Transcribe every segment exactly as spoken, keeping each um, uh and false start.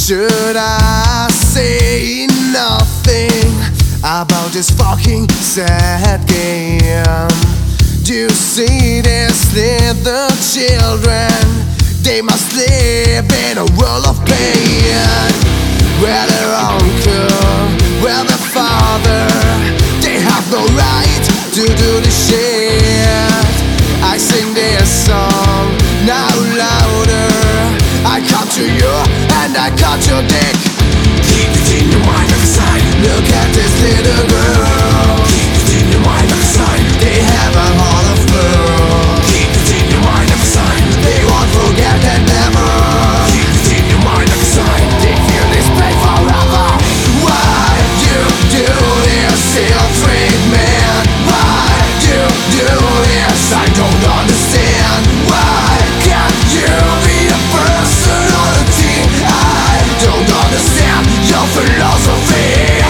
should I say nothing about this fucking sad game? Do you see these little children? They must live in a world of pain, where their uncle, where their father, they have no right to do this shit. I sing this song now louder. I come to you and I cut your dick. Keep it in your mind like a sign. Look at this little girl. Keep it in your mind like a sign. They have a heart of pearl. Keep it in your mind like a sign. They won't forget and never. Keep it in your mind like a sign. They feel this pain forever. Why you do this ill treatment? Why you do this? I don't understand. Why can't you be a person on a team? I don't understand your philosophy.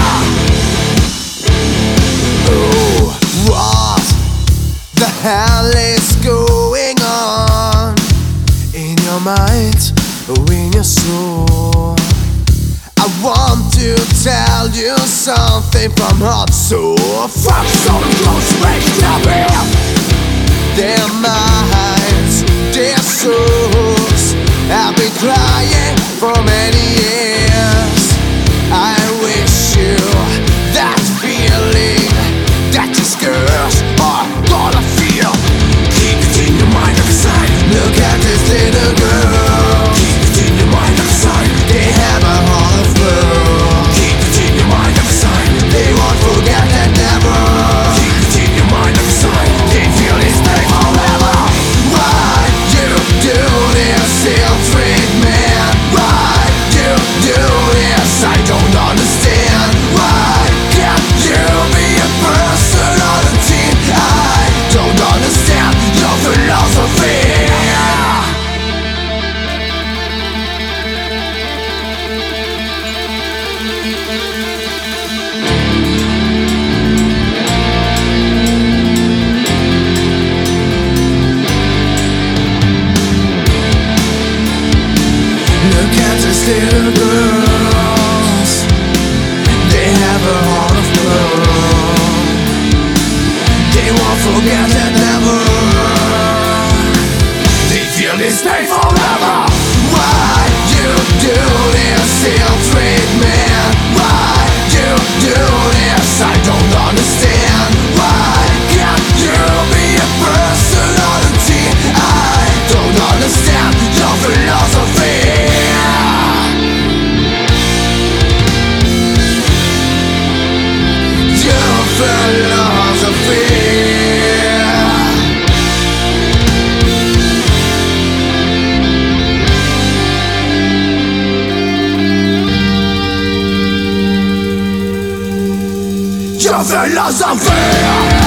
Oh, what the hell is going on in your mind or in your soul? I want to tell you something from heart soul. From so close range to me. Their minds, their souls have been crying for many years. I wish you that feeling that these girls are gonna feel. Keep it in your mind like a sign. Look at this little girl. Keep it in your mind like a sign. They have a heart of pearl. Keep it in your mind like a sign. They won't forget that never. Keep it in your mind like a sign. They feel this pain forever. Why you do this ill treatment? Why you do this? I don't understand. Why can't you be a person on a team? I don't understand your philosophy. Look at these little girls. They have a heart of pearl. They won't forget that never. They feel this pain forever. Why you do this ill treatment? Why you do this? I don't understand. Why can't you be a person on a team? I don't understand your philosophy. Your philosophy. Your philosophy.